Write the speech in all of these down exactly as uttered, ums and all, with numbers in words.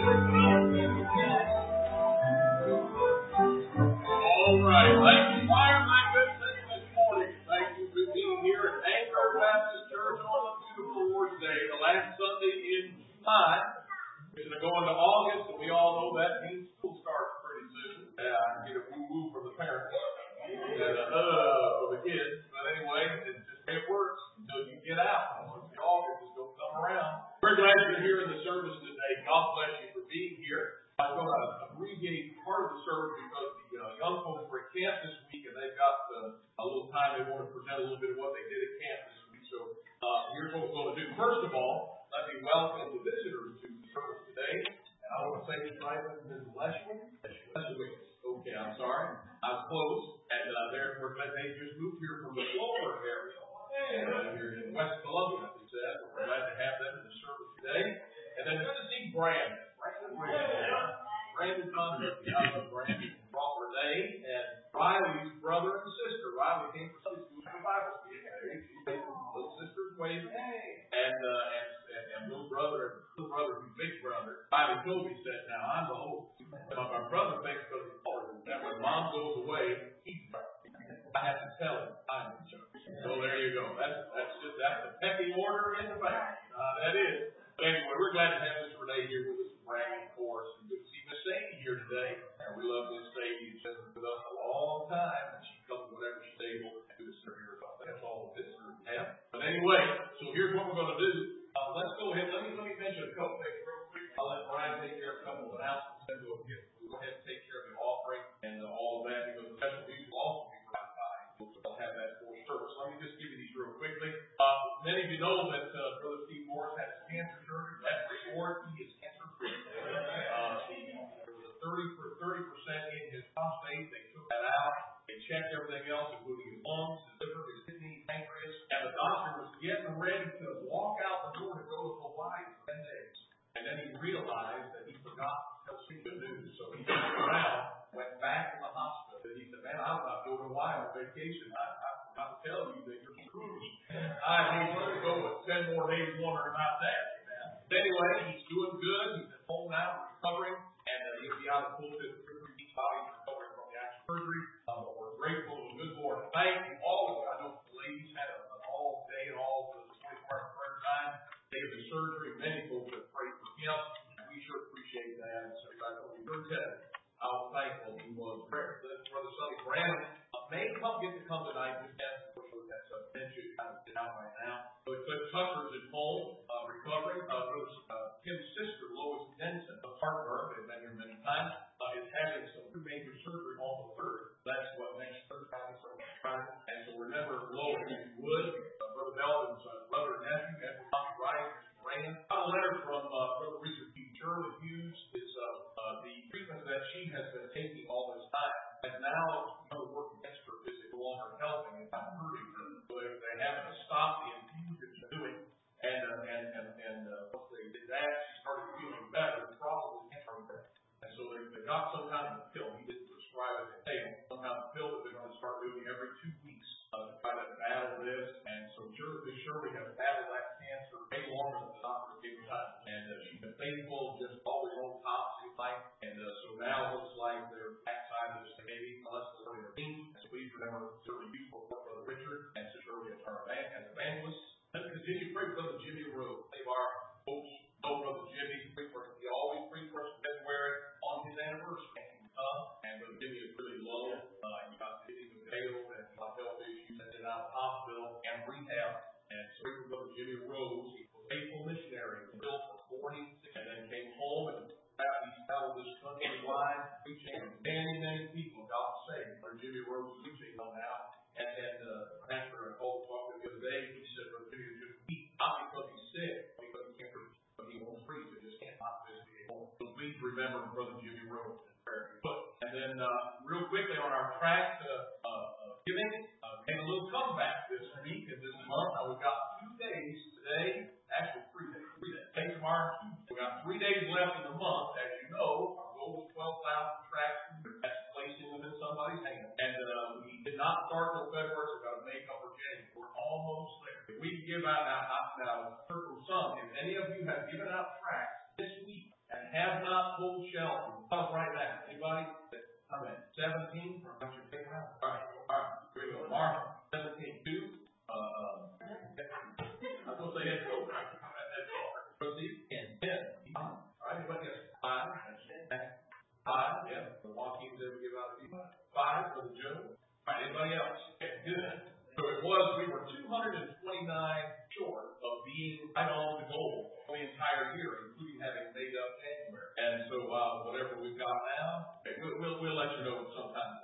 All right. Thank you, choir. My good thing this morning. Thank you for being here at Anchor Baptist Church on a beautiful Lord's Day, the last Sunday in July. We're going to go into August, and we all know that means school starts pretty soon. Yeah, I get a woo-woo from the parents and uh, uh, of the kids. But anyway, it's just the way it works until you get out. Once the August is going to come around. We're glad you're here in the service today. God bless you for being here. I'm going to abbreviate part of the service because the uh, young folks were at camp this week, and they've got uh, a little time. They want to present a little bit of what they did at camp this week. So uh, here's what we're going to do. First of all, let me welcome the visitors to the service today. And I want to say this right, Missus Leshwin. Leshwin. Okay, I'm sorry. I was close. And uh, they're, we're glad they just moved here from the Flower area. And uh, here in West Columbia, they said. We're glad to have them in the service today. And then good to see Brandon. Brandon, Brandon Conrad, Brandon, brought Renee and Riley's brother and sister. Riley came from Sunday school for Bible school. Little sister's waving. And, uh, and, and, and little brother, little brother, and big brother. Riley Toby said, now I'm the host. But my brother thinks because he's older that when mom goes away, he's I have to tell him I'm in church. So there you go. That's that's just that's the pecking order in the family. Uh, that is. But anyway, we're glad to have Miss Renee here with us, Brandon, of course. And good to see Miss Sadie here today. And we love Miss Sadie. She's been with us a long time, and she comes whenever she's able to serve here. That's all the visitors have. But anyway, so here's what we're going to do. Uh, let's go ahead. Let me let me mention a couple things real quick. I'll let Brian take care of a couple of announcements, and we'll get we'll go ahead and take care of the offering and uh, all of that because the special music will also be right by. We'll have that for service. Let me just give you these real quickly. Uh, many of you know that uh, Brother Steve Morris had his cancer surgery. That's restored. He is cancer free. Uh, he, there was a thirty for thirty percent in his prostate. They took that out. They checked everything else, including his lungs, his liver, his kidney, pancreas, and the doctor was getting ready to walk out the door to go to Hawaii for ten days. And then he realized that he forgot to tell Steve the news. So he turned around, went back to the hospital, and he said, man, I'm not going to Hawaii on vacation. I, I forgot to tell you that you're screwed. I need to go with ten more days wondering about that. But anyway, he's doing good. He's at home now, recovering, and uh, he'll be out of the pulpit for three weeks while he's recovering from the actual surgery. Uh, but we're grateful to the good Lord. Thank you all of you. I know the ladies had a, an all day and all the twenty-four hour prayer time. Day of the surgery. Many folks have prayed for him. We sure appreciate that. So I hope you heard that. How thankful he was. Brother Sonny Brandon uh, may come get to come tonight. Just ask for that's a mention kind of get out right now. But Cliff Tucker's at home, uh, recovering. Uh, Brother uh, Kim's sister, Lois Denson, of Hartburg, they've been here many times, uh, is having some major surgery on the third. That's what next Thursday. And so remember Lois, if you would, uh, Brother Belden's uh, brother and nephew, Edward Tommy Wright, Brandon. Got a letter from uh, Brother Richard P. Shirley Hughes. Is uh, uh, the treatment that she has been taking all this time, and now you know the work against her is no longer helping and not hurting her. So they, they have to stop the infusion she's doing, and uh, and and and uh, once they did that, she started feeling better. Probably cancer, and so they, they got some kind of pill. He didn't prescribe it. They some kind of pill that they're going to start doing every two weeks uh, to try to battle this. And so sure, they sure we have battled that cancer way longer than the doctor gave time. And uh, she's been faithful, just always on top of life. And uh, so now it looks like they're backside of this baby, unless they're their team. And so please remember, certainly useful for Brother Richard and Sister Early as evangelists. Let's continue to pray for Brother Jimmy Rose. Save our folks know Brother Jimmy. Pray for him. He always prays for us in February on his anniversary. Uh, and Brother Jimmy is really low. Uh, he got busy with Hale and got health issues and out of the hospital and rehab. And so pray for Brother Jimmy Rose. He was a faithful missionary, built for forty-six, and then came home and he traveled this country wide, preaching to many, many people got saved. Brother Jimmy Rose is preaching on now. And then uh, pastor I called to talk to him the other day. He said, Brother Jimmy is just weak, not because he's sick, because he can't preach, but he won't preach. He just can't not physically home. So please remember Brother Jimmy Rose in prayer. And then uh, real quickly on our track to uh, uh, giving, uh, made a little comeback this week and this month. Now we've got two days today, actually three days, three days. Take tomorrow. We've got three days left in the month. As you know, our goal was twelve thousand tracks. That's placing them in somebody's hand. And uh, we did not start till February, so we've got to make up for January. We're almost there. If we give out now, now, heard from some, if any of you have given out tracks this week and have cannot pull Shelton. Up right now. Anybody? I'm at seventeen. Got your paper out? All right. All right. Here we go. Mark, seventeen. Two. Uh, I'm going to say it's over. Proceed. And ten. All right. Anybody else? Five. Five. Yeah. The Joaquin's ever give out a few. Five for the Joe. All right. Anybody else? Okay. Good. So it was, we were two hundred twenty-nine short of being right on the goal for the entire year, including having made up January. And so, uh, whatever we've got now, okay, we'll, we'll, we'll let you know sometime.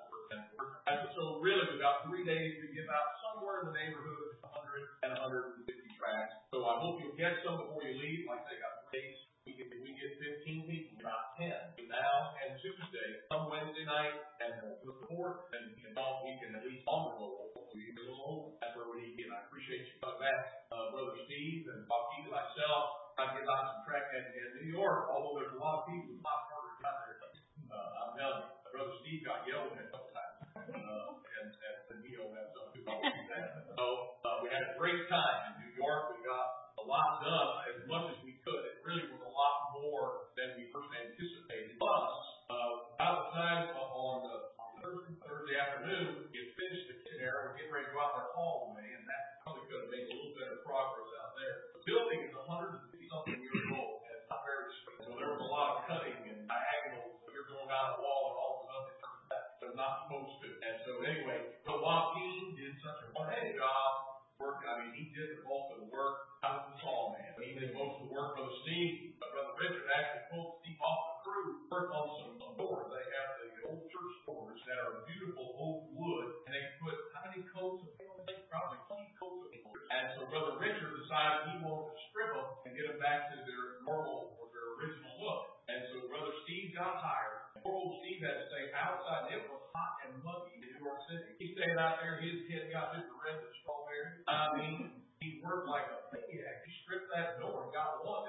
And so really, we've got three days to give out somewhere in the neighborhood of one hundred and one hundred fifty tracts. So I hope you'll get some before you leave. Like I say, got three days. We get, we get fifteen people, about ten. Between now and Tuesday, some Wednesday night, and the fourth, and we can, we can at least on the roll. Hopefully, you can go. That's where we get. I appreciate you coming back, uh, Brother Steve and Joaquin, myself. I get out some track in, in New York, although there's a lot of people who not harder out there. Uh, I'm telling you, Brother Steve got yelled at a couple times. Uh, and, and, and you know, that's something to do that. So, uh, we had a great time in New York. We got a lot done as much as we could. It really was a lot more than we first anticipated. Plus, uh, by the time uh, on the Thursday, Thursday afternoon, we had finished the kid there, we're getting ready to go out there hallway, and that probably could have made a little better progress out there. The building is one hundred fifty something years old, and it's not very straight. So there was a lot of cutting and diagonals. You're going down the wall, and all of a sudden it turns out they're not supposed to. And so anyway, the Joaquin did such a wonderful job. Work. I mean, he did the bulk of the work. I was the tall man. He did most of the work for the Steve. But Brother Richard actually pulled Steve off the crew, worked on some, some doors. They have the old church doors that are beautiful old wood, and they put how many coats of paint? Probably twenty coats of paint. And so Brother Richard decided he wanted to strip them and get them back to their normal or their original look. And so Brother Steve got hired. Poor old Steve had to stay outside. It was hot and muggy in New York City. He stayed out there. His kid got his red and strawberry. I mean, he worked like a maniac. He stripped that door and got one.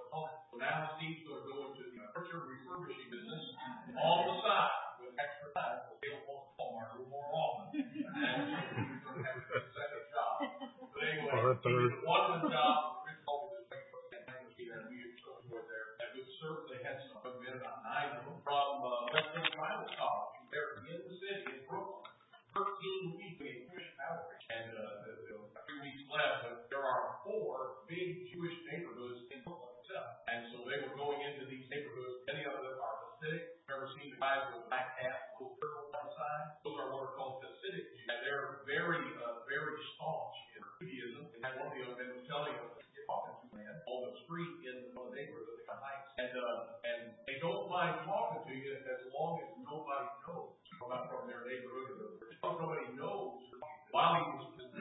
So now Steve's going to go into the furniture refurbishing business on the side with extra time. So they don't want to Walmart a little more often. And so he's going to have to do a second job. But anyway, he did one of the jobs. Rich told me this thing and we were there. And we certainly had some of them, about nine of them, from uh, Western Bible College. They're in the city in Brooklyn. thirteen weeks we Jewish outreach. And uh, the, the, three weeks left, but there are four big Jewish neighborhoods in Brooklyn itself. And so they were going into these neighborhoods. Many of them are Hasidic. You've ever seen the guys with black hats, little turtle on the side? Those are what are called Hasidic Jews. And they're very, uh, very staunch in Judaism. And one of the other men was telling us, talking to a man on the street in one of the neighborhoods of the Heights. And, uh, and they don't mind talking to you as long as nobody knows about from their neighborhood or nobody knows. While he was this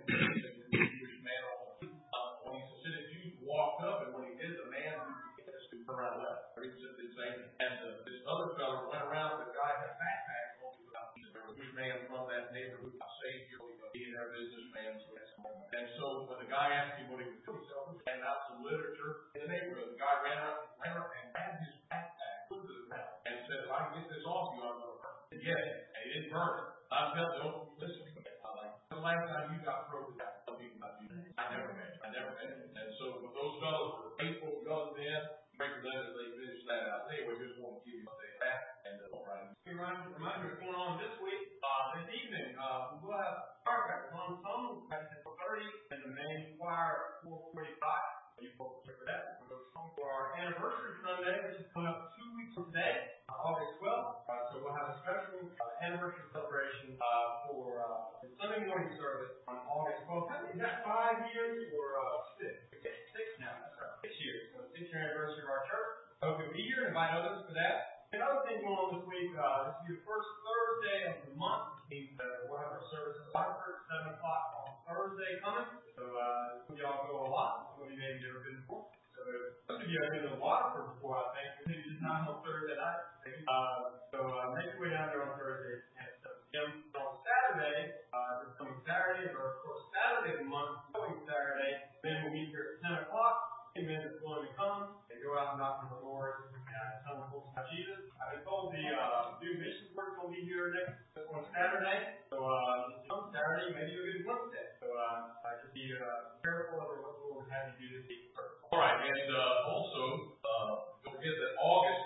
Jewish man on the uh, when these Hasidic Jews walked up, and when he did, the man who turned around left. Or he just did say, and uh, this other fellow went around, the guy had a backpack on him about the Jewish man from that neighborhood, a savior, being their businessman. And so when the guy asked him what he was doing, he said, handing out some literature in the neighborhood. The guy ran up, ran up and grabbed his backpack, put it to the ground, and said, if I can get this off you, I'm going to burn it. Yes, and he didn't burn it. I felt, don't listen to me. I'm like, the last time you got frozen out, tell me about you. I never met I never met him. And so when those fellows were faithful young men, representatives, they finished that out. Anyway, just want to give you what they have. And uh, all right. Remind you what's going on this week. Uh, this evening, uh, we'll have firecrackers on some at four thirty and the main choir at four forty-five. You folks check for that. We'll go home for our anniversary Sunday, which is coming up two weeks from today, uh, August twelfth. Uh, so we'll have a special uh, anniversary celebration uh, for uh, the Sunday morning service on August twelfth. Is that five years or uh, six? Six now. That's right. Six years. So six year anniversary of our church. Hope you'll be here and invite others for that. Another thing going on this week, uh, this will be the first Thursday of the month. Uh, we'll have our service at seven o'clock on Thursday coming. So, uh, some of y'all go a lot. Some of you maybe never been before. So, some of you have been to the water before, I think. Maybe just not on Thursday night. Uh, so, uh, make your way down there on Thursday at seven p.m. On Saturday, uh, this coming Saturday, or of course, Saturday of the month, going Saturday, then we'll meet here at ten o'clock. Amen. That's willing to come and go out and knock on the Lord and tell them folks about Jesus. I've been told the uh, new mission work will be here next on Saturday. So, uh, come Saturday, maybe you'll get a glimpse of it. So, uh, uh, just be uh, careful of what the Lord has you do this week. All right, and uh, also, uh, don't forget that August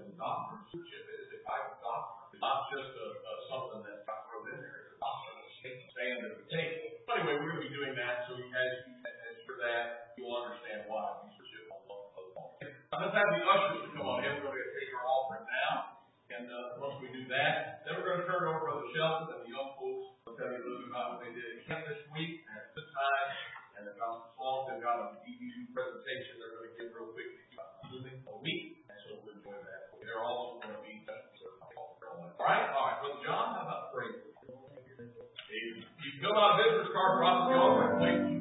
in the doctrine of stewardship is a type of doctrine. It's not just a, a something that's got thrown in there. It's a doctrine of stand at the table. But anyway, we're going to be doing that, so as you as for that, you'll understand why stewardship on both. Let's have the ushers to come on in. We're going to take our offering now. And uh, once we do that, then we're going to turn it over to Brother Shelton and the young folks. They'll tell you a little bit about what they did at camp this week. And at this time, and they've got some songs. They've got a D V D presentation they're going to give real quick about a week. And so we'll enjoy that. They're also going to be all right? All right, Brother John, how about praise? You can fill out a visitor's card, drop the offering. Thank you.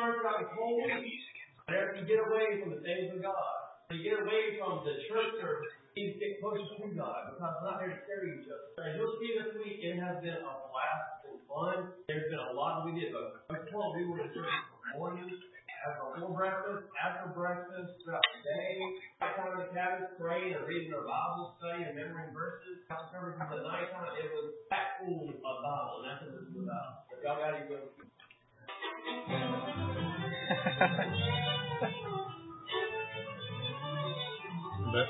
starts out cold, whenever you get away from the things of God, you get away from the church service, you need to get closer to God because we're not there to carry each other. And you'll see this week it has been a blast and fun. There's been a lot that we did, but I told we were in church morning, before breakfast, after breakfast, throughout the day, time in the cabin, praying and reading our Bible, studying and memorizing verses. Council service in the nighttime, it was that full of Bible, and that's what this is about. So y'all got to go. But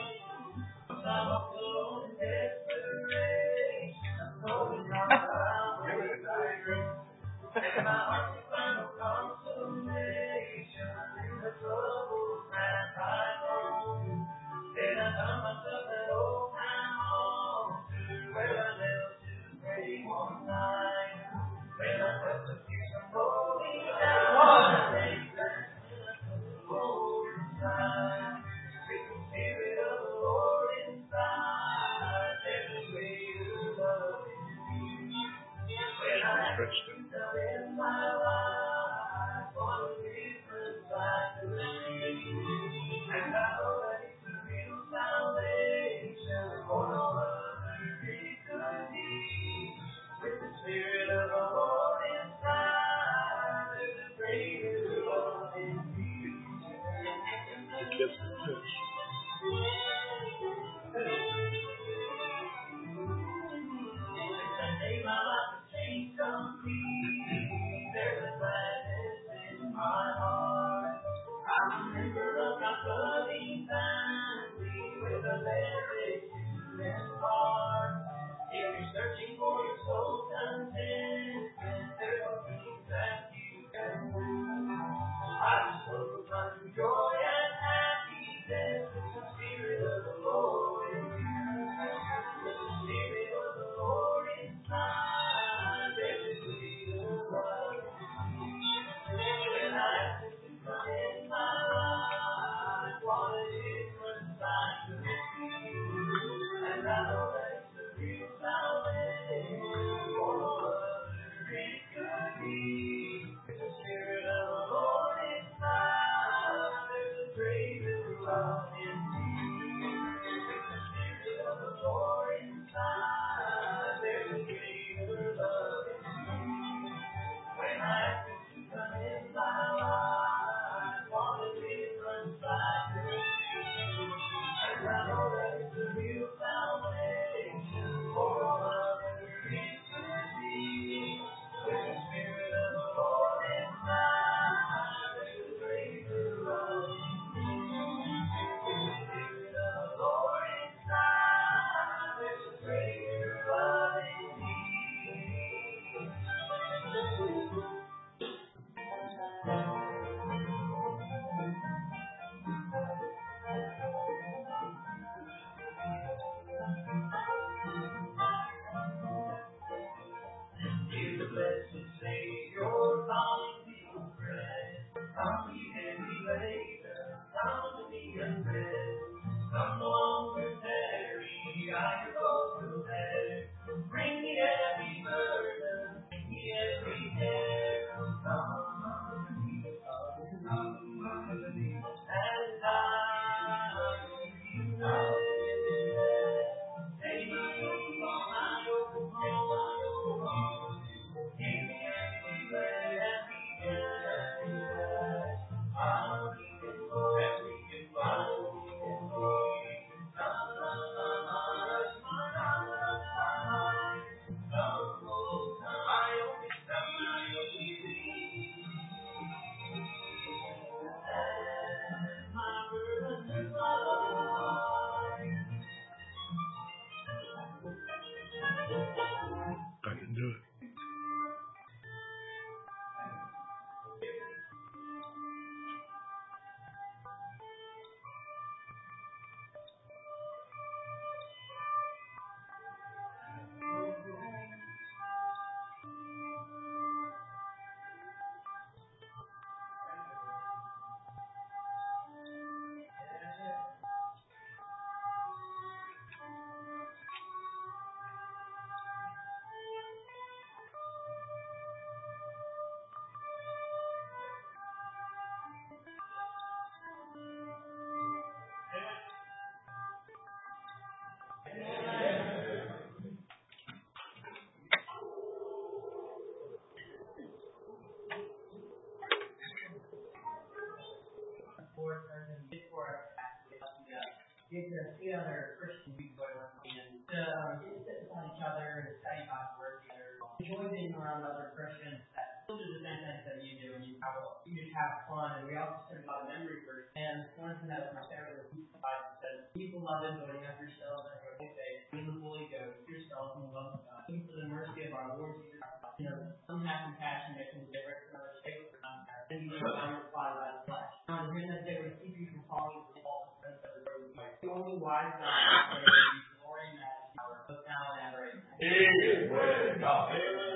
get to see other Christian people and uh, get to sit beside each other and study God's word together. Enjoy being around other Christians that still do the same things that you do, and you have you just have fun. And we also spend a lot of memory verse. And one thing that was my favorite was the Bible says, "Be beloved, building up yourselves in your faith, in the Holy Ghost, yourselves in the love of God, looking for the mercy of our Lord Jesus Christ. You know, some have compassion, making a difference, and others take for compassion. And you know, I'm replied by the flesh. On him that they would keep you from falling into false friends of the road. The only wise God is be glory and majesty, power, both now and ever. Amen. God.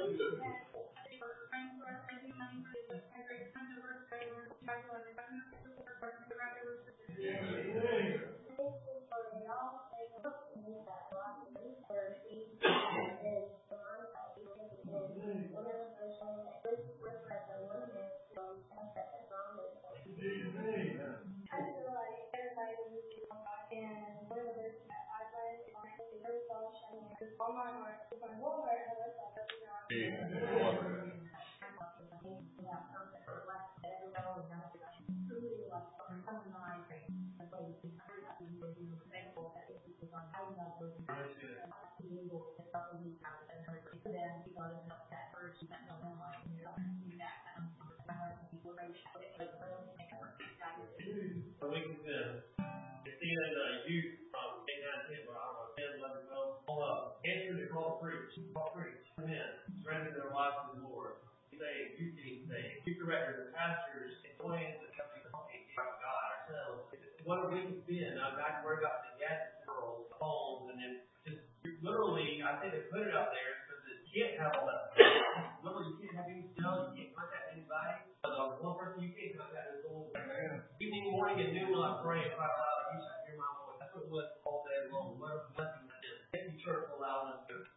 So we can uh, see that uh, youth from eight, nine, ten, well, I don't know, ten, eleven, twelve, all up. Answer the call to preach. Call to preach. Amen. Surrender their lives to the Lord. You say, you can say, you directors, pastors, employees, the company, God, ourselves. What a week it's been. I've got to worry about the gadgets, girls, the phones, and then just literally, I think they put it out there because you can't have all that. Literally, you can't have any email, you can't contact anybody. Uh, one person you can't contact is the Lord. Evening, morning, and noon, when I pray and cry aloud, you shall hear my voice. That's what it was all day long. What a blessing that is. Thank you, church, for allowing us to.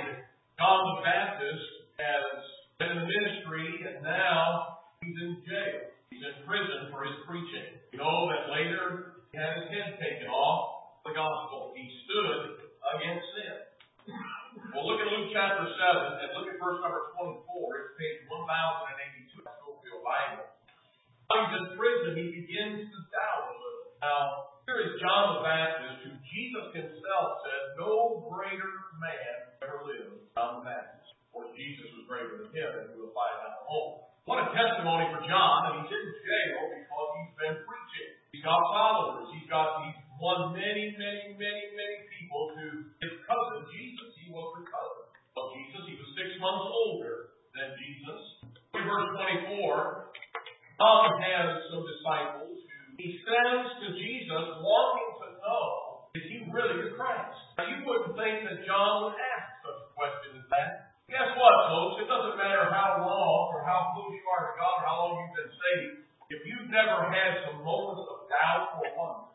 John the Baptist has been in the ministry and now he's in jail. prison for his preaching. You know that later he had his head taken off the gospel. He stood against sin. Well, look at Luke chapter seven and look at verse number twenty-four. It's page one thousand eighty-two in the Scofield Bible. While he's in prison, he begins to doubt a little. Now, here is John the Baptist, who Jesus himself said, no greater man ever lived, John the Baptist. Of course, Jesus was greater than him, and we'll find out at home. What a testimony for John, and he's in jail because he's been preaching. He's got followers. He's got, he's won many, many, many, many people to his cousin Jesus. He was the cousin of Jesus. He was six months older than Jesus. In verse twenty-four, John has some disciples who he sends to Jesus wanting to know, is he really the Christ? Now, you wouldn't think that John would ask such a question as that. Guess what, folks? It doesn't matter how long or how close you are to God or how long you've been saved. If you've never had some moments of doubt or wonder.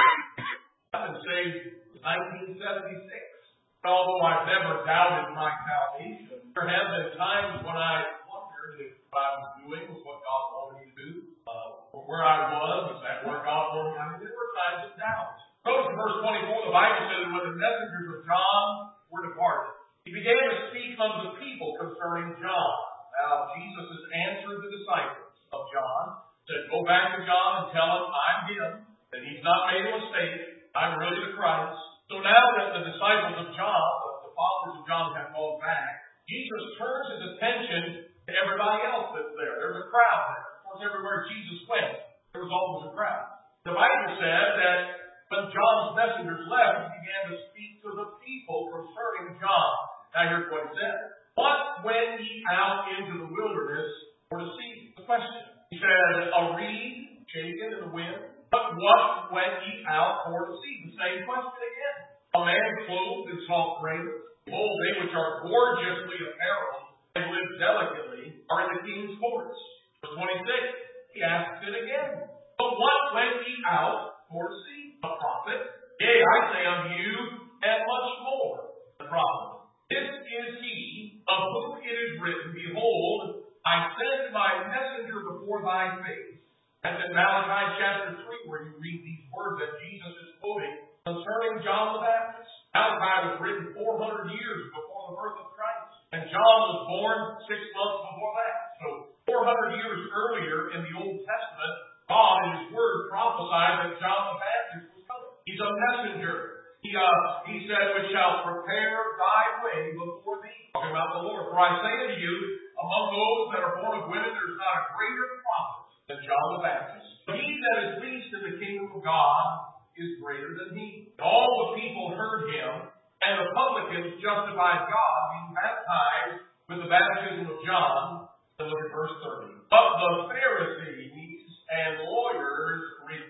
I've been saved since nineteen seventy-six. Although I've never doubted my salvation, there have been times when I wondered if what I was doing was what God wanted me to do. Uh, or where I was, is that where God wanted me to do? There were times of doubt. Notice in verse twenty-four, the Bible says, when the messengers of John were departed, he began to speak unto the people concerning John. Now, Jesus has answered the disciples of John, said, go back to John and tell him I'm him, that he's not made a mistake, I'm really the Christ. So now that the disciples of John, the followers of John have gone back, Jesus turns his attention to everybody else that's there. There's a crowd there. Of course, everywhere Jesus went, there was always a crowd. The Bible said that when John's messengers left, he began to speak to the people concerning John. Now here's what he said. What went ye out into the wilderness for to see? The question. He said, a reed shaken in the wind. But what went ye out for to see? The same question again. A man clothed in soft raiment. Behold, they which are gorgeously apparelled and live delicately are in the king's courts. Verse twenty-six, he asks it again. But what went ye out for to see? A prophet? Yea, I say unto you, and much more than prophet. This is he of whom it is written, behold, I send my messenger before thy face. That's in Malachi chapter three, where you read these words that Jesus is quoting concerning John the Baptist. Malachi was written four hundred years before the birth of Christ. And John was born six months before that. So four hundred years earlier in the Old Testament, God in His Word prophesied that John the Baptist was coming. He's a messenger. He, uh, he said, which shall prepare thy way before thee. Talking about the Lord. For I say unto you, among those that are born of women, there's not a greater prophet than John the Baptist. But he that is least in the kingdom of God is greater than he. All the people heard him, and the publicans justified God, being baptized with the baptism of John. And look at verse thirty. But the Pharisees and lawyers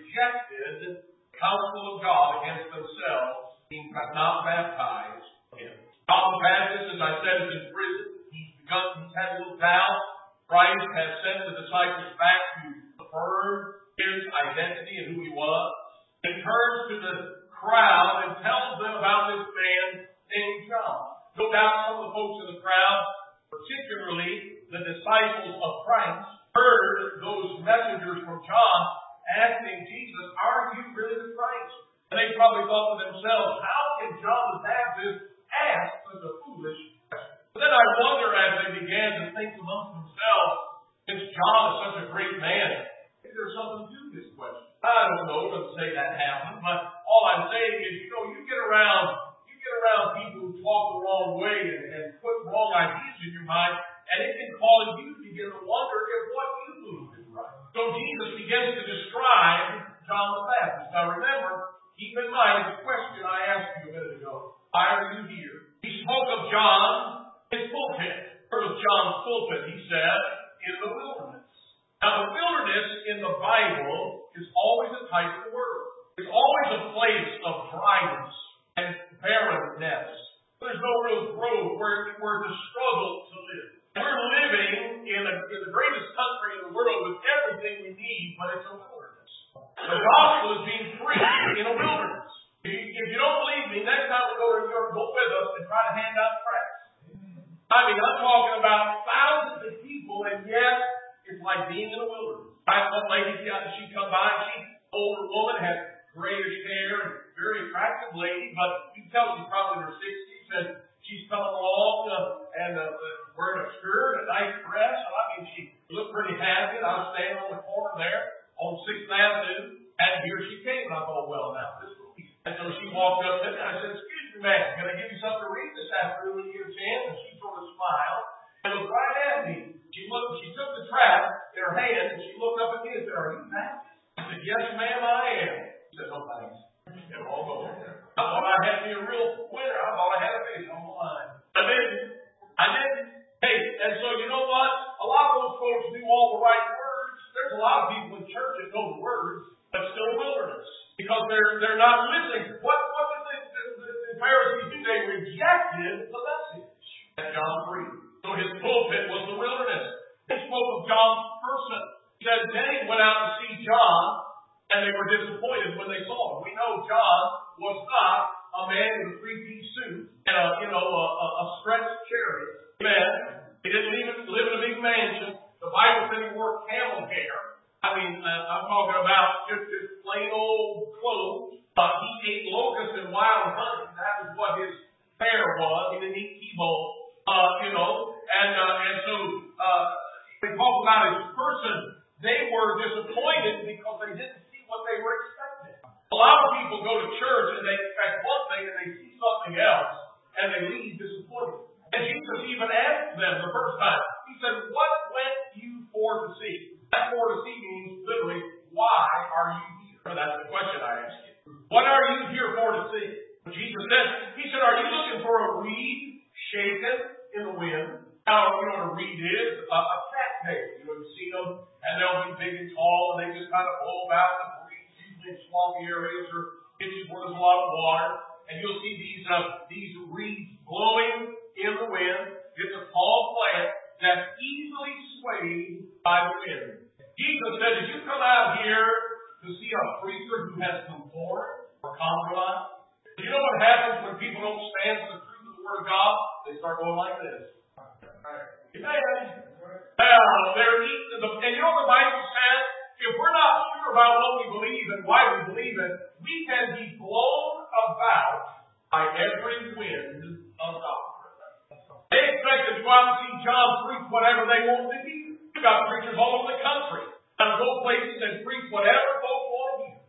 rejected the counsel of God against themselves, being not baptized him. John the Baptist, as I said, is in prison. He's begun, he's had a little doubt. Christ has sent the disciples back to affirm his identity and who he was. He turns to the crowd and tells them about this man named John. No doubt some of the folks in the crowd, particularly the disciples of Christ, heard those messengers from John asking Jesus, are you really the Christ? And they probably thought to themselves, how can John the Baptist ask such a foolish question? But then I wonder as they began to think amongst themselves, since John is such a great man, is there something to this question? I don't know, it doesn't say that happened, but all I'm saying is, you know, you get around, you get around people who talk the wrong way and, and put wrong ideas in your mind, and it can cause you to begin to wonder if what you believe is right. So Jesus begins to describe John the Baptist. Now remember, keep in mind the question I asked you a minute ago. Why are you here? He spoke of John, his pulpit. Where was John's pulpit? He said, in the wilderness. Now the wilderness in the Bible is always a type of the world. It's always a place of dryness and barrenness. There's no real growth where we're to struggle to live. We're living in, a, in the greatest country in the world with everything we need, but it's a wilderness. The gospel is being preached in a wilderness. If you don't believe me, next time we go to Europe, go with us and try to hand out tracts. I mean, I'm talking about thousands of people, and yet it's like being in a wilderness. I one lady, she come by, she's an older woman, had grayish hair, and very attractive lady, but you can tell she's probably in her sixties, and she's coming along uh, and uh, wearing a skirt, a nice dress, and I mean, she looked pretty happy, and I was standing on the corner there on sixth Avenue, and here she came, and I thought, well, now, this will be. And so she walked up to me, and I said, excuse me, ma'am, can I give you something to read this afternoon when you get a chance? And she sort of smiled and looked right at me. She looked, she took the tract in her hand, and she looked up at me and said, are you Baptist? I said, yes, ma'am, I am. She said, no, thanks. They're all going. I thought I had me a real winner. I thought I had a fish on the line. I didn't. I didn't. Hey, and so you know what? A lot of those folks do all the right words. There's a lot of people in church that know the words, but still wilderness. Because they're they're not listening. What what did the, the, the, the Pharisees do? They rejected the message. That's John three. So his pulpit was the wilderness. He spoke of John's person. He said many went out to see John, and they were disappointed when they saw him. We know John was not a man in a three-piece suit and a you know a, a, a stretched chariot. Amen. He didn't live, live in a big mansion. The Bible said he wore camel hair. I mean, uh, I'm talking about just this plain old clothes. Uh, he ate locusts and wild honey. That was what his fare was. He didn't eat T-bone, uh, you know. And uh, and so uh, we talk about his person. They were disappointed because they didn't see what they were expecting. A lot of people go to church and they expect one thing and they see something else, and they leave disappointed. And Jesus even asked them the first time. He said, "What went you for to see?" That for to see means literally, why are you here? That's the question I asked you. What are you here for to see? Jesus said, he said, are you looking for a reed shaken in the wind? Now, you know what a reed is? A, a cattail. You know, you've seen them, and they'll be big and tall, and they just kind of blow about in reeds, usually in swampy areas or ditches where there's a lot of water. And you'll see these uh, these reeds blowing in the wind. It's a tall plant that's easily swayed by the wind. Jesus said, did you come out here to see a preacher who has conformed or compromised? You know what happens when people don't stand for the truth of the Word of God? They start going like this. Amen. Well, they're eating the, and you know what the Bible says? If we're not sure about what we believe and why we believe it, we can be blown about by every wind of doctrine. They expect to go out and see John preach whatever they want to hear. You've got preachers all over the country. And go places and preach whatever folks want to hear.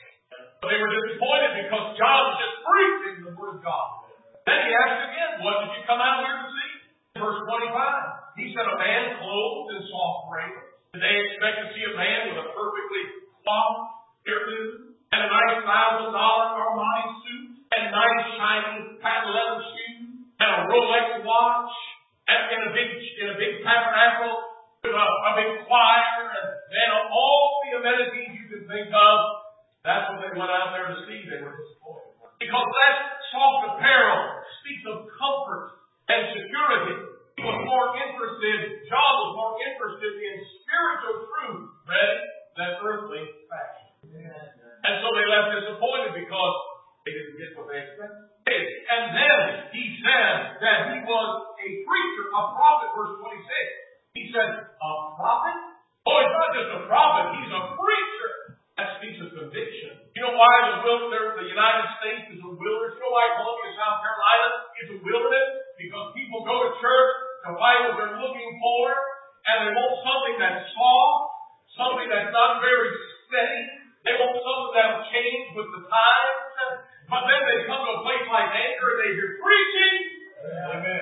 But they were disappointed because John was just preaching the Word of God. Then he asked again, what did you come out here to see? Verse twenty-five. He said, a man clothed in soft raiment. Did they expect to see a man with a perfectly cloth hairdo and a nice thousand dollar Armani suit and nice shiny patent leather shoes and a Rolex watch and in a big in a big tabernacle with a, a big choir and then all the amenities you can think of? That's what they went out there to see. They were disappointed. Because that soft apparel speaks of comfort and security. He was more interested, John was more interested in spiritual truth, ready, than earthly fashion. And so they left disappointed because they didn't get what they expected. And then he said that he was a preacher, a prophet, verse twenty-six. He said, a prophet? Oh, he's not just a prophet, he's a preacher. That speaks of conviction. You know why the wilderness, the United States is a wilderness? You know why Columbia, South Carolina is a wilderness? Because people go to church to find what they're looking for, and they want something that's soft, something that's not very steady. They want something that'll change with the times. But then they come to a place like Anchor and they hear preaching. Amen.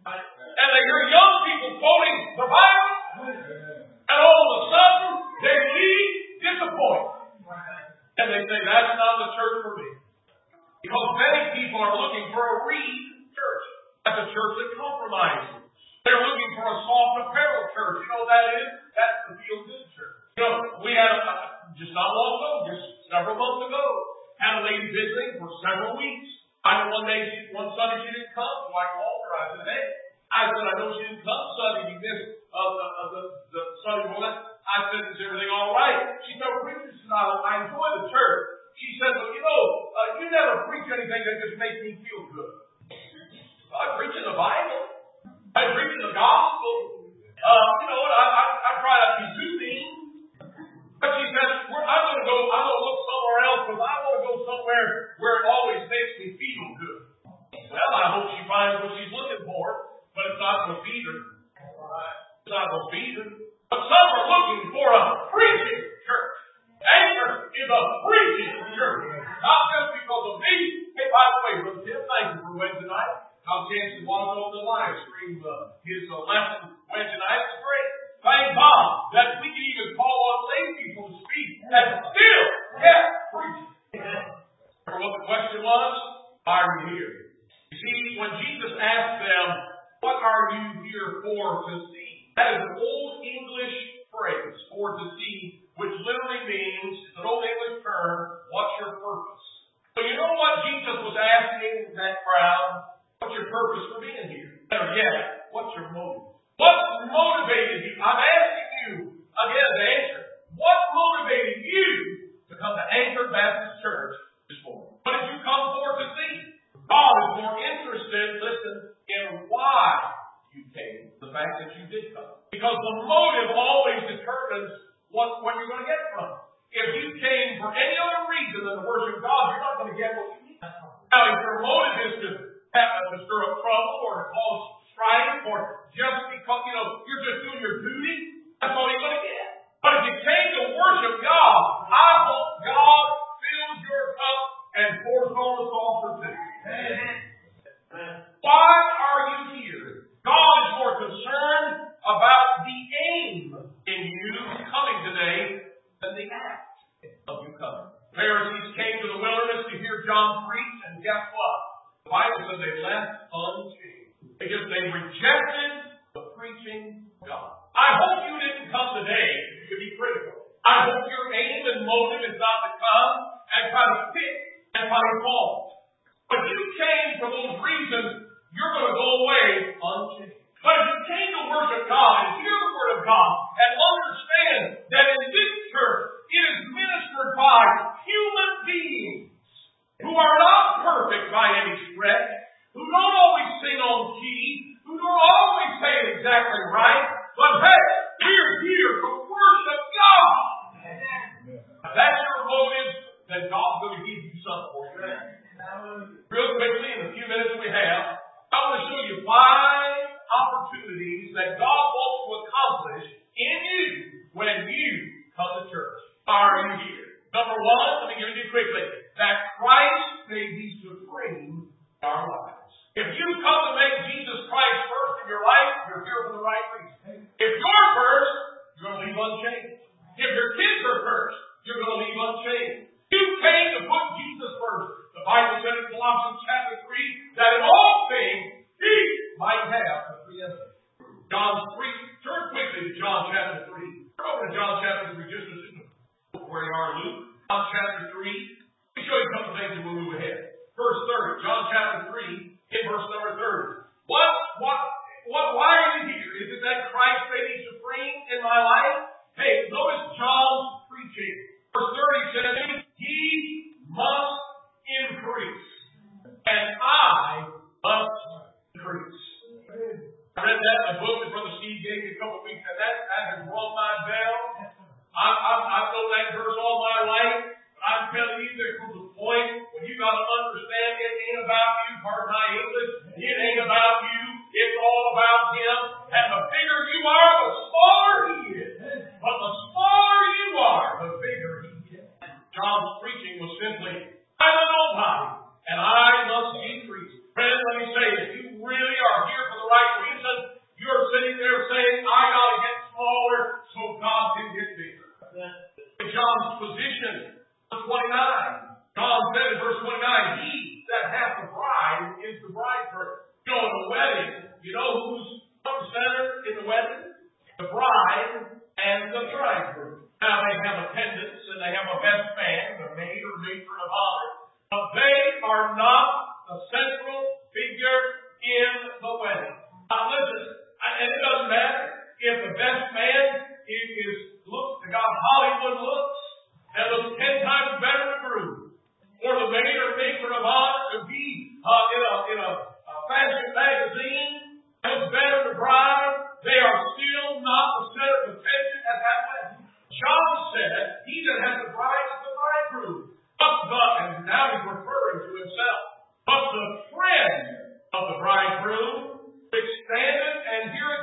And they hear young people quoting the Bible. And all of a sudden, they leave disappointed. And they say, that's not the church for me. Because many people are looking for a reed church. That's a church that compromises. They're looking for a soft apparel church. You know what that is? That's the feel good church. You know, we had, a, just not long ago, just several months ago, had a lady visiting for several weeks. I know one day, she, one Sunday she didn't come, so I called her. I said, hey, I said, I know she didn't come Sunday. You missed uh, the, uh, the, the Sunday morning. I said, is everything all right? She said, preacher, I, I enjoy the church. She said, well, you know, uh, you never preach anything that just makes me feel good. I'm preaching the Bible. I'm preaching the gospel. Uh, you know what? I, I, I try not to be too mean. Peter. It's not no Peter. But some are looking for a preaching church. Anchor is a preaching church. Not just because of me. Hey, by the way, Brother Tim, thank you for Wednesday night. I'll chance to watch over the live stream uh, his uh, lesson Wednesday night. It's great. Thank God that we can even call on lay people to speak and still get preaching. Remember what the question was? Why are you here? You see, when Jesus asked them, what are you here for to see? That is an old English phrase, for to see, which literally means, it's an old English term, what's your purpose? So you know what Jesus was asking that crowd? What's your purpose for being here? Better yet, what's your motive? What motivated you? I'm asking you, again, to answer. What motivated you to come to Anchor Baptist Church this morning? What did you come for to see? God is more interested, listen, in why you came, the fact that you did come. Because the motive always determines what, what you're going to get from it. If you came for any other reason than to worship God, you're not going to get what you need. Now, if your motive is to have to stir up trouble or to cause strife or just because, you know, you're just doing your duty, that's all you're going to get. But if you came to worship God, I hope God fills your cup and pours on us all for two. Why are you here? God is more concerned about the aim in you coming today than the act of you coming. Pharisees came to the wilderness to hear John preach, and guess what? The Bible says they left unchanged because they rejected the preaching of God. I hope you didn't come today to be critical. I hope your aim and motive is not to come and try to pick and find fault. But you came for those reasons, you're going to go away unchanged. But if you came to worship God and hear the Word of God and understand that in this church it is ministered by human beings who are not perfect by any stretch, who don't always sing on key, who don't always say it exactly right, but hey, we're here to worship God. If that's your motive, then God's going to give you something for you. Real quickly, in the few minutes we have, I want to show you five opportunities that God wants to accomplish in you when you come to church. Why are you here? Number one, let me give it to you quickly, that Christ may be supreme in our lives. If you come to make Jesus Christ first in your life, you're here for the right reason. If you're first, you're going to leave unchanged. If your kids are first, you're going to leave unchanged. You came to put Jesus first. The Bible said in Colossians chapter three that in all things He might have the preeminence. John three. Turn quickly to John chapter three. Turn over to John chapter three just a second. Where you are, Luke. John chapter three. Let me show you a couple things and we'll move ahead. Verse thirty. John chapter three, in verse number thirty. What, what, what, why are you here? Is it that Christ may be supreme in my life? Hey, notice John's preaching. Verse thirty says, He must increase, and I must increase. I read that in a book that Brother Steve gave me a couple of weeks ago. That, that has rung my bell. I, I, I've known that verse all my life, but I'm telling you, there comes a point when you got to understand it ain't about you. Pardon my English. It ain't about you. It's all about Him. And the bigger you are, the smaller He is. But the smaller you are, the bigger He is. John's preaching was simply, I'm a nobody, and I must increase. Friend, let me say, if you really are here for the right reason, you're sitting there saying, I got to get smaller so God can get bigger. In John's position, verse twenty-nine, John said in verse twenty-nine, He that hath the bride is the bridegroom. You know, in the wedding, you know who's front and center in the wedding? The bride and the bridegroom. Now they have attendants and they have a best man, a maid or matron of honor, but they are not the central figure in the wedding. Now listen, and it doesn't matter if the best man is, is looks the God Hollywood looks and looks ten times better than the groom, or the maid or matron of honor to be uh, in a in a, a fashion magazine looks better than the bride. They are still not the center of attention at that wedding. John said, He that has the bride is the bridegroom. But the, and now he's referring to himself. But the friend of the bridegroom, which standeth and heareth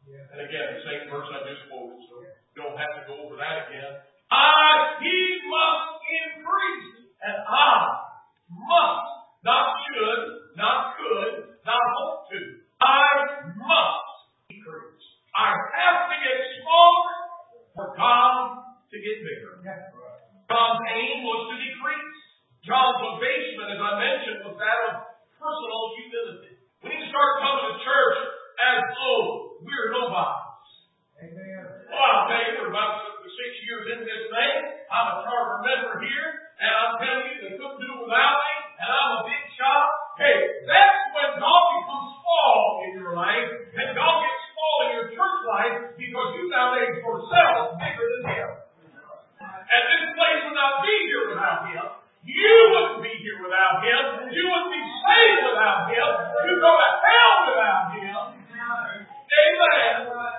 And again, the same verse I just quoted, so you don't have to go over that again. I, he must increase, and I must, not should, not could, not hope to. I must increase. I have to get smaller for God to get bigger. God's aim was to decrease. John's motivation, as I mentioned, was that of personal humility. We need to start coming to church as though we're nobodies. Amen. Well, I'll tell you, we're about six years into this thing. I'm a charter member here, and I'm telling you, they couldn't do it without me, and I'm a big shot. Hey, that's when God becomes small in your life, and God gets small in your church life because you now made yourself bigger than Him. And this place would not be here without Him. You wouldn't be here without Him. You wouldn't be saved without Him. You'd go to hell without Him. Amen.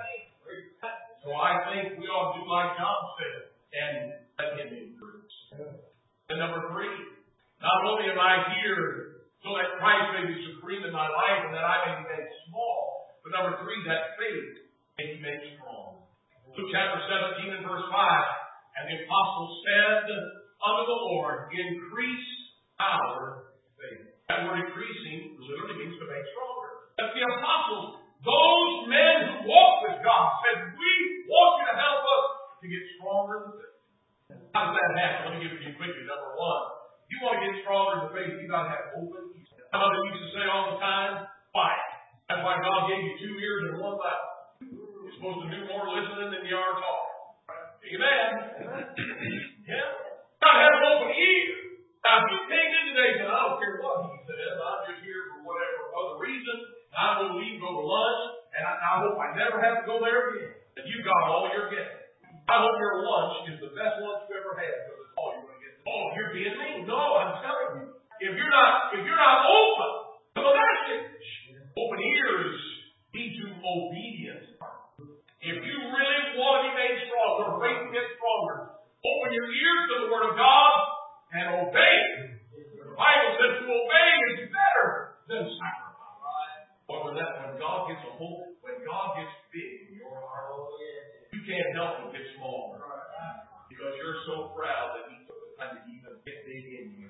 So I think we ought to do like John said and let Him increase. And number three, not only am I here so that Christ may be supreme in my life and that I may be made small, but number three, that faith may be made strong. Luke chapter seventeen and verse five, and the apostle said unto the Lord, increase our faith. That word increasing literally means to make stronger. That's the apostles. Those men who walked with God said, we want you to help us to get stronger in the faith. How does that happen? Let me give it to you quickly. Number one, you want to get stronger in the faith, you got to have open ears. Some of them used to say all the time, fight. That's why God gave you two ears and one mouth. You're supposed to do more listening than you are talking. Amen. Yeah. Got to have an open ear. Now, if you came in today and I don't care what he says, I'm just here for whatever other reason, I will leave, go to lunch, and I, I hope I never have to go there again. That you got all you're getting. I hope your lunch is the best lunch you ever had, because it's all you're going to get. Oh, you're being mean. No, I'm telling you. If you're not, if you're not open to the message, open ears lead to obedience. If you really want to be made stronger, faith to get stronger, open your ears to the Word of God and obey. The Bible says to obey is better than sacrifice. Or when that, when God gets a hold, when God gets big in your heart, you can't help but get smaller. Because you're so proud that He took the time to even get big in you.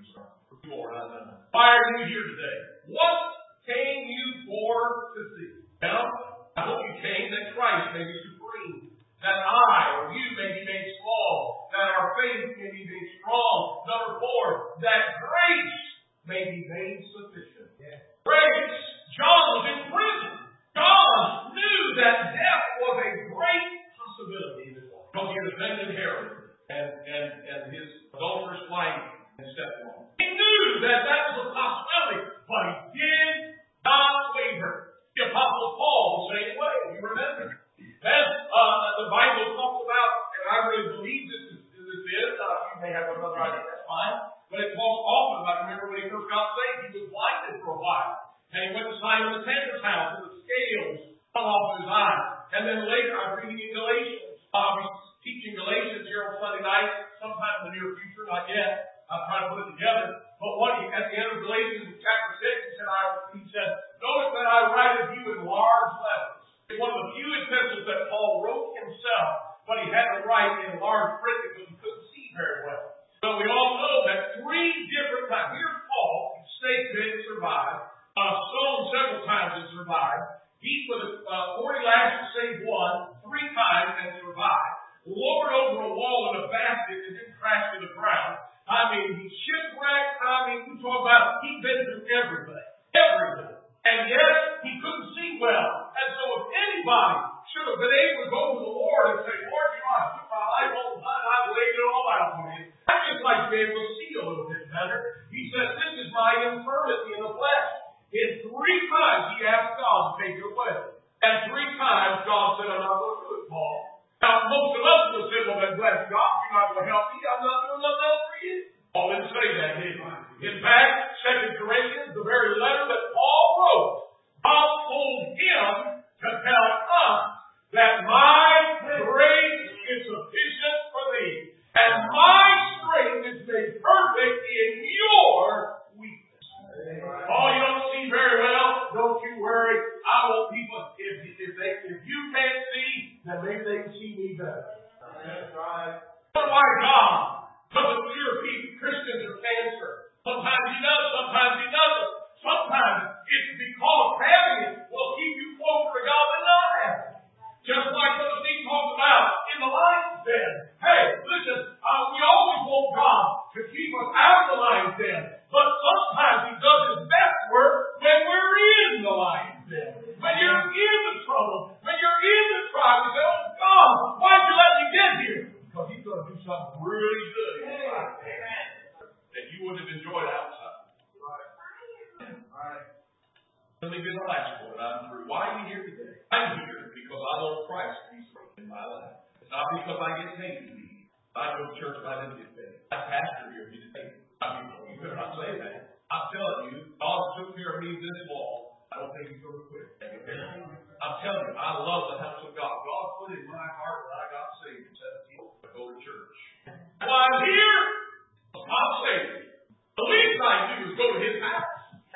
Why are you here today? What came you for to see? Well, I hope you came that Christ may be supreme, that I or you may be made small, that our faith may be made strong. Number four, that grace may be made sufficient. Yeah. Grace. John was in prison. God knew that death was a great possibility in his life. Because he had offended Herod and, and, and his adulterous wife and stepmom. He knew that that was a possibility, but he did not waver. The Apostle Paul the same way. You remember? Then uh, the Bible talks about, and I really believe this is, this is uh, you may have another idea, that's fine, but it talks often about, remember when he first got saved, he was blinded for a while. And he went to Simon the tanner's house, and the scales fell off his eyes. And then later, I'm reading in Galatians. I'll be teaching Galatians here on Sunday night, sometime in the near future, not yet. I'm trying to put it together. But what he, at the end of Galatians chapter six, he said, I, he said, notice that I write of you in large letters. It's one of the few epistles that Paul wrote himself, but he had to write in large print because he couldn't see very well. So we all know that three different times. Here's Paul, snake bit, survived. Uh, stoned several times and survived. Beat with uh, forty lashes, saved one, three times and survived. Lowered over a wall in a basket and didn't crash to the ground. I mean, he shipwrecked. I mean, we talk about he'd been through everything. Everything. And yet, he couldn't see well. And so if anybody should have been able to go to the Lord and say, Lord, you know, I took my life all the time, I've laid it all out for you. I'd just like to be able to see a little bit better. He said, this is my infirmity in the flesh. And three times he asked God to take it away. And three times God said, I'm not going to do it, Paul. Now, most of us would have said, well, then bless God, you're not going to help me. I'm not doing nothing else for you. Paul didn't say that, did he? In fact, Second Corinthians, the very letter that Paul wrote, God told him to tell us that my grace is sufficient for thee. And my strength is made perfect in your weakness. Oh, you don't see very well. Don't you worry. I want people, if, if, they, if you can't and they think she needs better. That's right. But why God doesn't cure people, Christians of cancer? Sometimes He does, sometimes He doesn't. Sometimes it's because having it will keep you closer to God than not having it. Just like what Steve talked about in the lion's den. Hey, listen, uh, we always want God to keep us out of the lion's den, but sometimes He does His best work when we're in the lion's den. When you're in the trouble, when you're in the trial, you say, oh God, why'd you let me get here? Because He's going to do something really good in your life. Amen. That you wouldn't have enjoyed outside. Right. Right. Let me get the last one. I'm through. Why are you here today? I'm here because I love Christ to be in my life. It's not because I get paid to be. I go to church if I didn't get paid. I pastor here if you didn't pay me. I mean, you better not say that. I'm telling you, God took care of me this long. I don't think He's going to quit. I'm telling you, I love the house of God. God put it in my heart when I got saved in seventeen to go to church. Well, I'm here. I'm saved. The least I do is go to His house.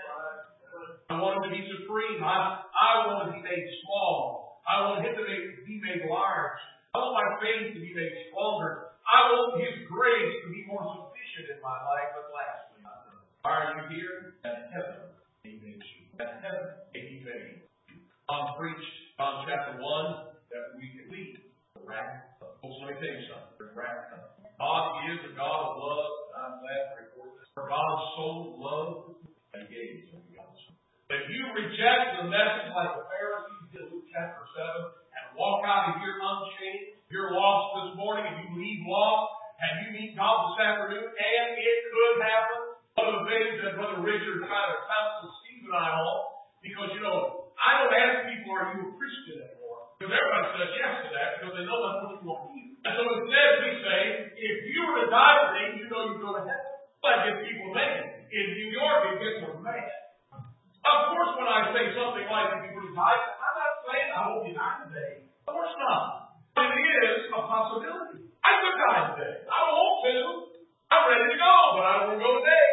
I want Him to be supreme. I, I want Him to be made small. I want Him to make, be made large. I want my faith to be made stronger. I want His grace to be more sufficient in my life. But lastly, are you here? At heaven, He made you. At heaven, He made you. John preached, John chapter one, that we can lead the wrath of. Folks, let me tell you something. The wrath of. God is a God of love. I'm glad to report this. For God so loved that He gave His only Son. But if you reject the message like the Pharisees did in Luke chapter seven and walk out of here unchanged, you're lost this morning and you leave lost and you meet God this afternoon, and it could happen. One of the things that Brother Richard kind of counsels Steve and I on, because, you know, I don't ask people, are you a Christian anymore? Because everybody says yes to that because they know that's what you want to do. And so instead we say, if you were to die today, you know you're going to heaven. That gets people mad. In New York, it gets them mad. Of course, when I say something like, if you were to die, I'm not saying I hope you die today. Of course not. But it is a possibility. I could die today. I don't want to. I'm ready to go, but I don't want to go today.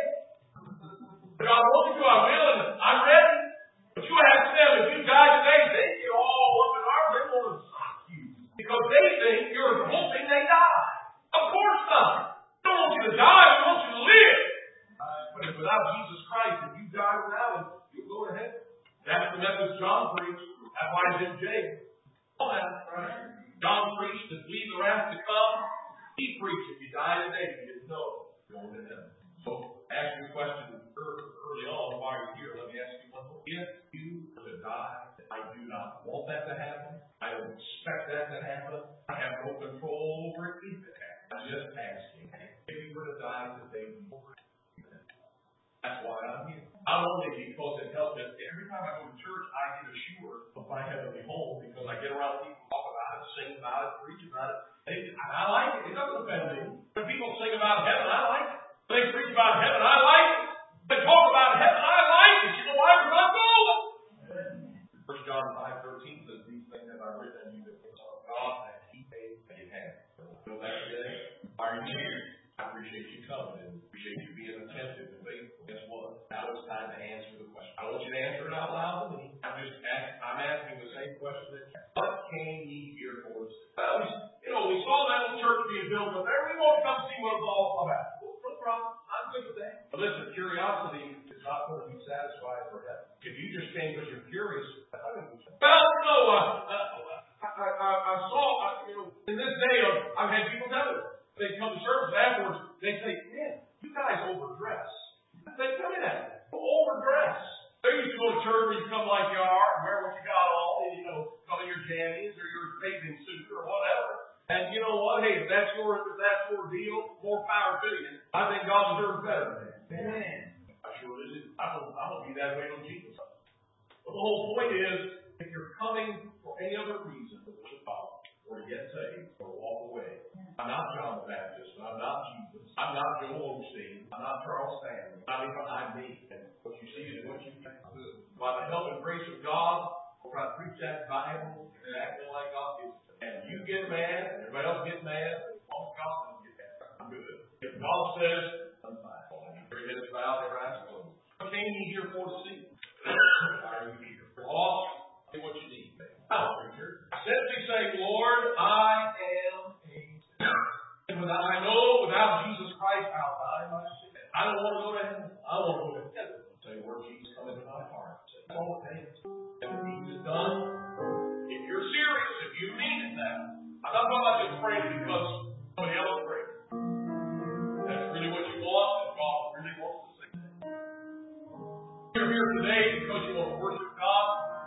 If I want to, I will, and I'm ready. But you ask them, if you die today, they get all up in arms. They're going to shock you. Because they think you're hoping they die. Of course not. They don't want you to die. They want you to live. But if without Jesus Christ, if you die without Him, you go to heaven. That's the message John preached. That's why he's in jail. All that, right? John preached to flee the wrath to come. He preached, if you die today, you didn't know. Go to heaven. So, ask you a question early on. Why are you here? Let me ask you one more. If you were to die, I do not want that to happen. I don't expect that to happen. I have no control over it if it happens. I'm just asking. If you were to die today, you would. That's why I'm here. Not only because it helps me. Every time I go to church, I get assured of my heavenly home because I get around people, talk about it, sing about it, preach about it. And I like it. It doesn't offend me. When people sing about heaven, I like it. When they preach about heaven, I like it. When they talk about heaven, I like it. You know why? Because I'm going. First John five thirteen says, these things have I written unto you that the Son of God that He made and He has. So that today, are you here? I appreciate you coming and appreciate you being attentive and faithful. Guess what? Now it's time to answer the question. I want you to answer it out loud to me. I'm just asking, I'm asking the same question that what came ye here for? Well, you know, we saw that little church being built up there. We want to come see what it's all about. No problem. I'm good with that. But listen, curiosity is not going to be satisfied forever. If you just came because you're curious, that's not going to be satisfied. Well, you know, uh, uh, I, I, I saw, uh, you know, in this day of, I've had people tell me, they come to service afterwards, they say, man, you guys overdress. They tell me that. Overdress. They used to go to church where you come like you are and wear what you got on, and, you know, come in your jammies or your bathing suit or whatever. And you know what? Hey, if that's your, if that's your deal, more power to you. I think God deserves better than that. Amen. I sure do. I don't, I don't be that way on Jesus. But the whole point is, if you're coming for any other reason than to follow or to get saved or walk away, I'm not John the Baptist. I'm not Jesus. I'm not Joel Osteen. I'm not Charles Stanley. Not even I'm me. And what you see is what you do. By the help and grace of God, we'll try to preach that Bible and act like God gives it. And you get mad, and everybody else gets mad, as long as God doesn't get mad, I'm good. If God says, I'm fine. Every head is bowed, every eye is closed. What came you here for to see? Why are you here? You're lost. Say what you need. Oh, preacher. I said simply saying, Lord, I am a sinner. And without, I know without Jesus Christ, I'll die my sin. I don't want to go to heaven. I want to go to heaven. Say, Lord Jesus, come into my heart. That's all it takes. And the deed is done. If you're serious, if you mean it now, I'm not talking about just praying because somebody else prayed. That's really what you want, and God really wants to say that. You're here today because you want to worship God.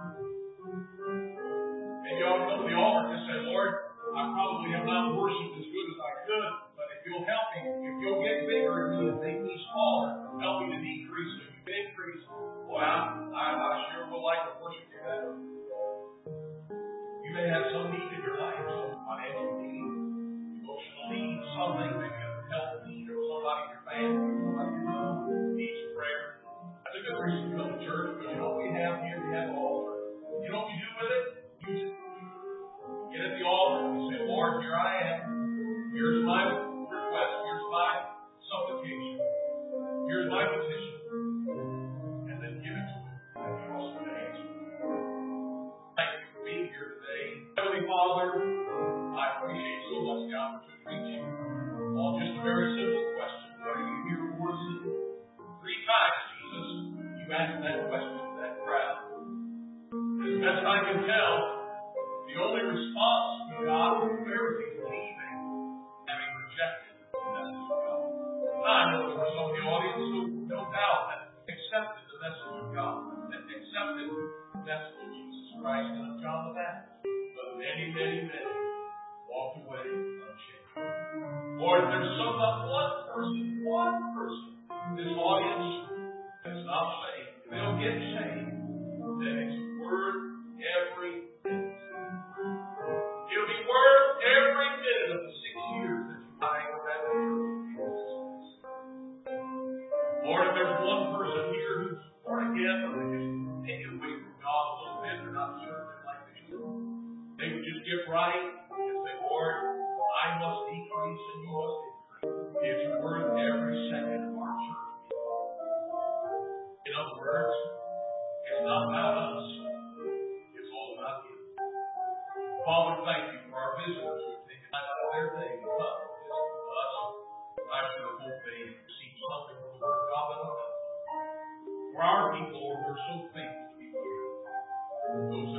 And you ought to come to the altar and just say, Lord, I probably have not worshipped as good as I could, but if you'll help me, if you'll get bigger in me and make me smaller, help me to decrease so you can increase. Boy, I, I, I sure would like to worship you better. You may have some need in your life, some financial need, emotional need, something, maybe a health need, or somebody in your family, somebody you know needs prayer. I think that's the reason you come to church, because you know what we have here? We have an altar. You know what we do with it? Use it. Get at the altar and you say, Lord, here I am. Here's my request. Here's my supplication. Here's my petition. And then give it to Him. And trust Him to answer. Thank you for being here today. Heavenly Father, I appreciate so much the opportunity to reach you on just a very simple question. Are you here for sin? Three times, Jesus, you asked that question to that crowd. As best I can tell, the only response you got was very leaving, having rejected the message of God. I know there were some in the audience who, no doubt, had accepted the message of God, that accepted the message of Jesus Christ and of John the Baptist. But many, many, many walked away unchanged. Lord, if there's some, not one person, one person in this audience that's not saved, if they'll get saved, then it's worth every minute. It'll be worth every minute of the six years that you hang around the church. Lord, if there's one person here who's born again, or they just taken away from God a little bit, they're not serving like they should, they would just get right and say, Lord, I must decrease and you must increase. It's worth every second of our church. In other words, it's not about us. It's all about you. Father, thank you for our visitors who have taken time out of their day to come and visit with us. I sure hope they receive something from the Word of God that will help them. For our people, Lord, we're so thankful to be here. Those